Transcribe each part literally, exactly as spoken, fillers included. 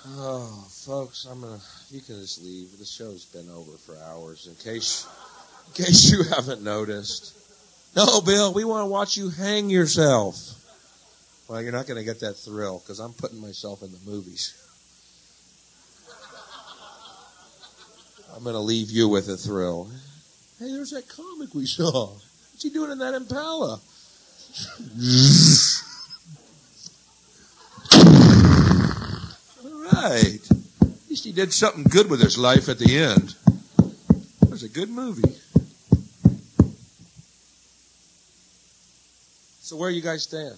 Oh, folks, I'm gonna. You can just leave. The show's been over for hours. In case, in case you haven't noticed. No, Bill, we want to watch you hang yourself. Well, you're not going to get that thrill because I'm putting myself in the movies. I'm going to leave you with a thrill. Hey, there's that comic we saw. What's he doing in that Impala? All right. At least he did something good with his life at the end. It was a good movie. So where you guys stand?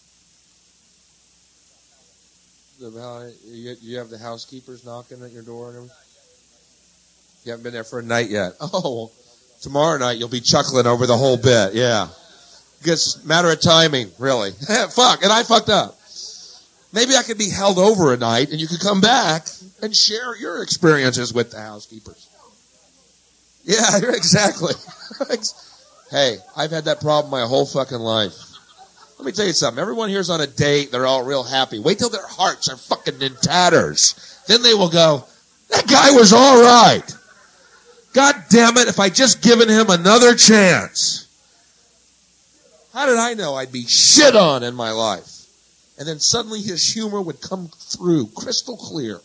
The, you, you have the housekeepers knocking at your door and everything? You haven't been there for a night yet. Oh, tomorrow night you'll be chuckling over the whole bit. Yeah. It's a matter of timing, really. Fuck, and I fucked up. Maybe I could be held over a night and you could come back and share your experiences with the housekeepers. Yeah, exactly. Hey, I've had that problem my whole fucking life. Let me tell you something. Everyone here's on a date. They're all real happy. Wait till their hearts are fucking in tatters. Then they will go, that guy was all right. God damn it, if I just given him another chance. How did I know I'd be shit on in my life? And then suddenly his humor would come through crystal clear.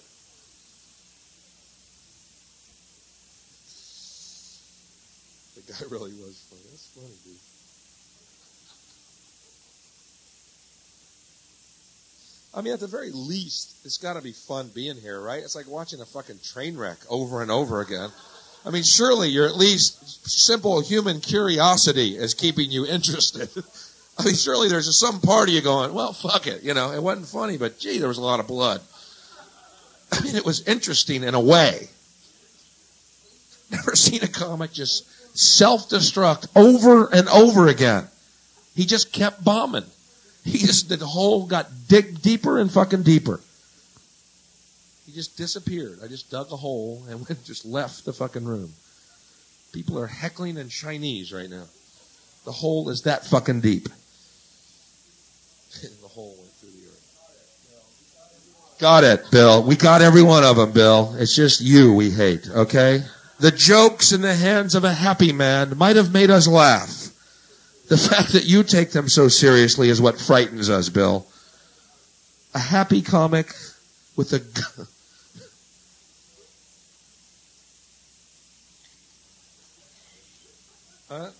The guy really was funny. That's funny, dude. I mean, at the very least, it's got to be fun being here, right? It's like watching a fucking train wreck over and over again. I mean, surely you're at least simple human curiosity is keeping you interested. I mean, surely there's some part of you going, well, fuck it. You know, it wasn't funny, but gee, there was a lot of blood. I mean, it was interesting in a way. Never seen a comic just self-destruct over and over again. He just kept bombing. He just, the hole got dig deeper and fucking deeper. He just disappeared. I just dug a hole and went, just left the fucking room. People are heckling in Chinese right now. The hole is that fucking deep. The hole went through the earth. Got it, Bill. We got every one of them, Bill. It's just you we hate, okay? The jokes in the hands of a happy man might have made us laugh. The fact that you take them so seriously is what frightens us, Bill. A happy comic with a gun. Huh?